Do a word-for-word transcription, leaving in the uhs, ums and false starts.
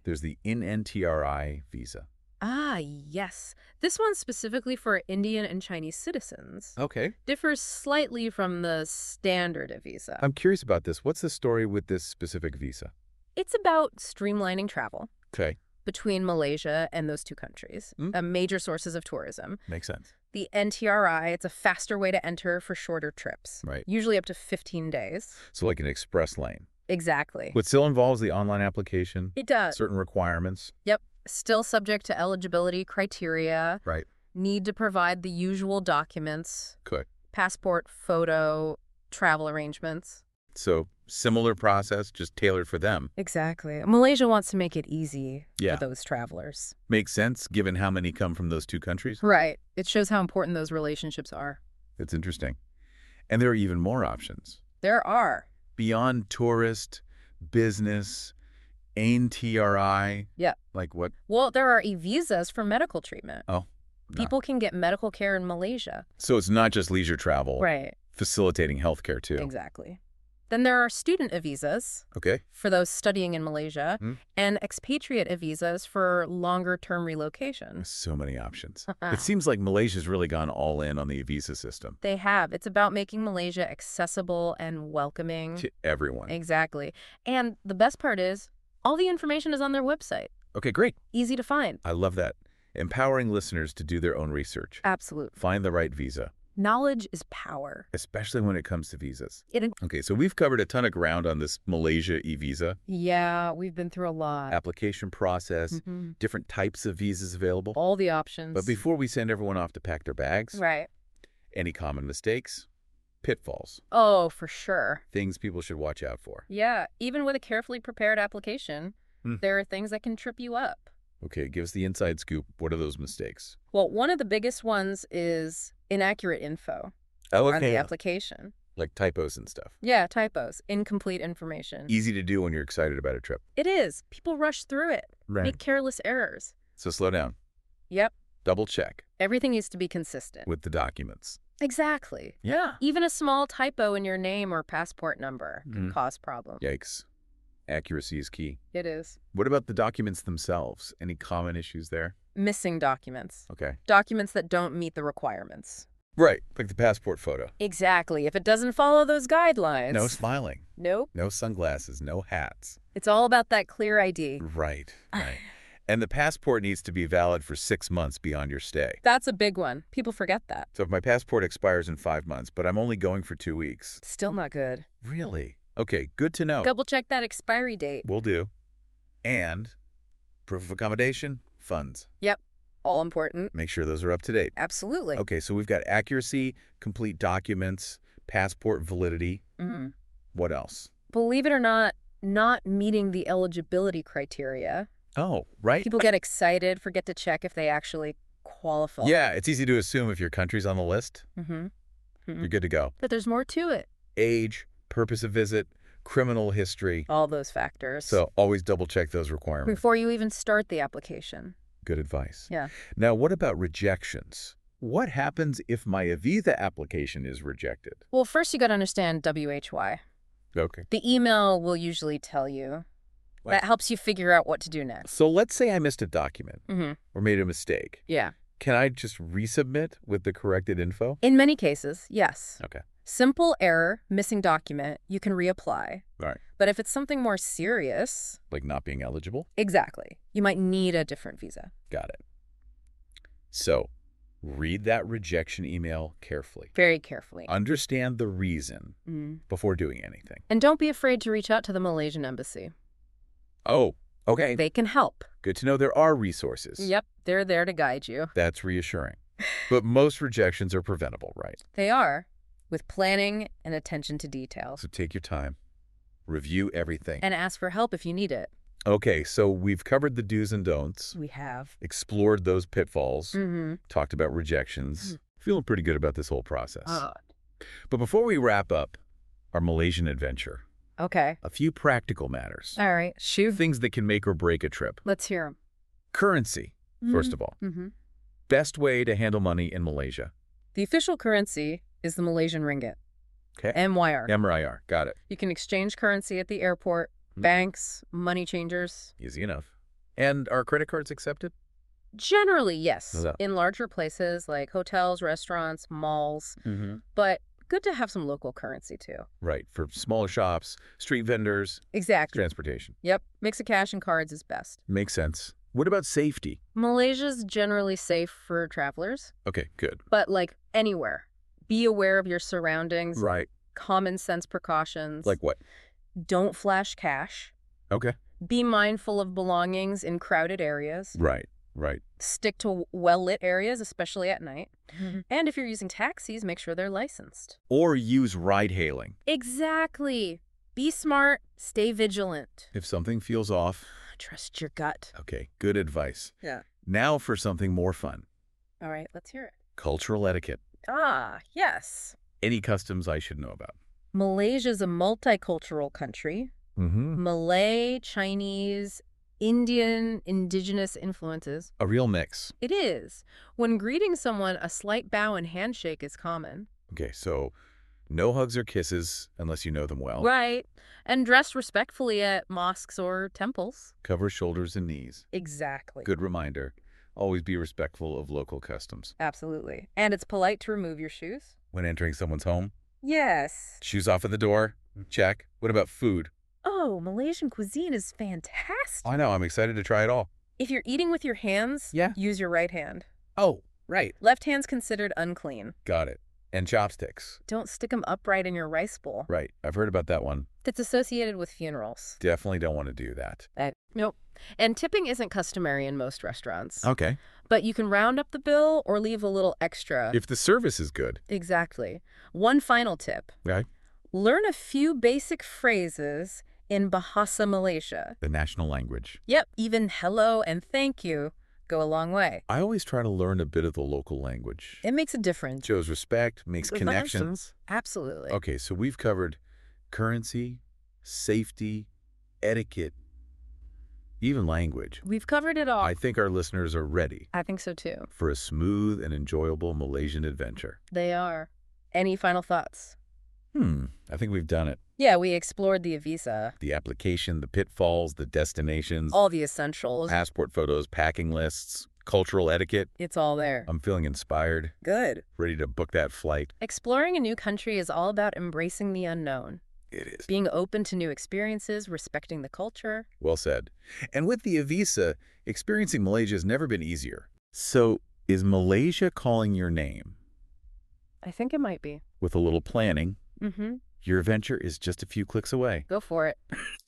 There's the N N T R I visa. Ah, yes. This one's specifically for Indian and Chinese citizens. Okay. Differs slightly from the standard visa. I'm curious about this. What's the story with this specific visa? It's about streamlining travel Okay. between Malaysia and those two countries, Mm. uh, major sources of tourism. Makes sense. The N T R I, it's a faster way to enter for shorter trips. Right. Usually up to fifteen days. So like an express lane. Exactly. What still involves the online application, It does. certain requirements. Yep. Still subject to eligibility criteria. Right. Need to provide the usual documents. Good. Passport, photo, travel arrangements. So similar process, just tailored for them. Exactly. Malaysia wants to make it easy Yeah. for those travelers. Makes sense given how many come from those two countries. Right. It shows how important those relationships are. It's interesting. And there are even more options. There are. Beyond tourist, business, N T R I. Yeah. Like what? Well, there are e-visas for medical treatment. Oh. no. People can get medical care in Malaysia. So it's not just leisure travel. Right. Facilitating healthcare too. Exactly. Then there are student visas Okay. for those studying in Malaysia Hmm. and expatriate visas for longer-term relocation. So many options. It seems like Malaysia's really gone all in on the visa system They have. It's about making Malaysia accessible and welcoming. to everyone. Exactly. And the best part is, all the information is on their website. Okay, great. Easy to find. I love that. Empowering listeners to do their own research. Absolute. Find the right visa, Knowledge is power. especially when it comes to visas. It, Okay, so we've covered a ton of ground on this Malaysia e-visa, yeah, we've been through a lot. application process, Mhm. different types of visas available. All the options. But before we send everyone off to pack their bags, Right. any common mistakes, pitfalls, Oh, for sure. things people should watch out for. Yeah, even with a carefully prepared application, Hmm. there are things that can trip you up. Okay, give us the inside scoop. What are those mistakes? Well, one of the biggest ones is inaccurate info Oh, on the application. Like typos and stuff. Yeah, typos, incomplete information. Easy to do when you're excited about a trip. It is. People rush through it, make careless errors. So slow down. Yep. Double check Everything needs to be consistent. with the documents. Exactly. Yeah. Even a small typo in your name or passport number can Mhm. cause problems. Yikes. Accuracy is key. It is. What about the documents themselves? Any common issues there? Missing documents. Okay. Documents that don't meet the requirements. Right, like the passport photo. Exactly. If it doesn't follow those guidelines. No smiling, Nope. no sunglasses, no hats. It's all about that clear I D. Right, right. And the passport needs to be valid for six months beyond your stay. That's a big one. People forget that. So if my passport expires in five months, but I'm only going for two weeks. Still not good. Really? Okay, good to know. Double check that expiry date. Will do. And proof of accommodation, funds. Yep. All important. Make sure those are up to date. Absolutely. Okay, so we've got accuracy, complete documents, passport validity. hmm What else? Believe it or not, not meeting the eligibility criteria. Oh, right? People get excited, forget to check if they actually qualify. Yeah, it's easy to assume if your country's on the list, Mm-hmm. you're good to go. But there's more to it. Age, purpose of visit, criminal history. All those factors. So always double check those requirements. Before you even start the application. Good advice. Yeah. Now, what about rejections? What happens if my visa application is rejected? Well, first you got to understand W H Y. Okay. The email will usually tell you. What? That helps you figure out what to do next. So let's say I missed a document Mm-hmm. or made a mistake. Yeah. Can I just resubmit with the corrected info? In many cases, yes. Okay. Simple error, missing document, you can reapply. All right. But if it's something more serious, Like not being eligible? exactly, you might need a different visa. Got it. So read that rejection email carefully. Very carefully. Understand the reason Mm. before doing anything. And don't be afraid to reach out to the Malaysian embassy. Oh, okay. They can help. Good to know there are resources. Yep, they're there to guide you. That's reassuring. But most rejections are preventable, right? They are, with planning and attention to detail. So take your time. Review everything. And ask for help if you need it. Okay, so we've covered the do's and don'ts, We have. explored those pitfalls, Mm-hmm. talked about rejections. Feeling pretty good about this whole process. Oh, But before we wrap up our Malaysian adventure, okay. a few practical matters. All right. Shoot. Things that can make or break a trip. Let's hear them. Currency, first of all. Mm-hmm. Best way to handle money in Malaysia. The official currency is the Malaysian ringgit, Okay. M Y R. M R I R. Got it. You can exchange currency at the airport, Hmm. banks, money changers. Easy enough. And are credit cards accepted? Generally, yes, Yeah. in larger places like hotels, restaurants, malls, Mm-hmm. but good to have some local currency too. Right, for smaller shops, street vendors, Exactly. transportation. Yep, mix of cash and cards is best. Makes sense. What about safety? Malaysia's generally safe for travelers, Okay, good. but like anywhere, be aware of your surroundings, Right. common sense precautions. Like what? Don't flash cash. Okay. Be mindful of belongings in crowded areas. Right, right. Stick to well-lit areas, especially at night. And if you're using taxis, make sure they're licensed. Or use ride-hailing. Exactly. Be smart. Stay vigilant. If something feels off, Trust your gut. okay, good advice. Yeah. Now for something more fun. All right, let's hear it. Cultural etiquette. Ah, yes. Any customs I should know about? Malaysia's a multicultural country. Mm-hmm. Malay, Chinese, Indian, indigenous influences. A real mix. It is. When greeting someone, a slight bow and handshake is common. Okay, so no hugs or kisses unless you know them well. Right. And dress respectfully at mosques or temples. Cover shoulders and knees. Exactly. Good reminder. Always be respectful of local customs. Absolutely. And it's polite to remove your shoes. When entering someone's home, Yes. shoes off at the door. Check. What about food? Oh, Malaysian cuisine is fantastic. I know, I'm excited to try it all. If you're eating with your hands, Yeah. use your right hand. Oh, right. Left hand's considered unclean. Got it. And chopsticks. Don't stick them upright in your rice bowl. Right. I've heard about that one. That's associated with funerals. Definitely don't want to do that. Uh, nope. And tipping isn't customary in most restaurants. Okay. But you can round up the bill or leave a little extra. If the service is good. Exactly. One final tip. Right. Learn a few basic phrases in Bahasa Malaysia. The national language. Yep, even hello and thank you go a long way. I always try to learn a bit of the local language. It makes a difference. Shows respect, makes connections. Absolutely. Okay, so we've covered currency, safety, etiquette, even language. We've covered it all. I think our listeners are ready I think so too. for a smooth and enjoyable Malaysian adventure. They are. Any final thoughts? Hmm, I think we've done it. Yeah, we explored the visa, The application, the pitfalls, the destinations, all the essentials. passport photos, packing lists, cultural etiquette. It's all there. I'm feeling inspired, Good. ready to book that flight. Exploring a new country is all about embracing the unknown, It is. being open to new experiences, respecting the culture. Well said. And with the Avisa, experiencing Malaysia has never been easier. So, is Malaysia calling your name? I think it might be. With a little planning, Mm-hmm. your adventure is just a few clicks away. Go for it.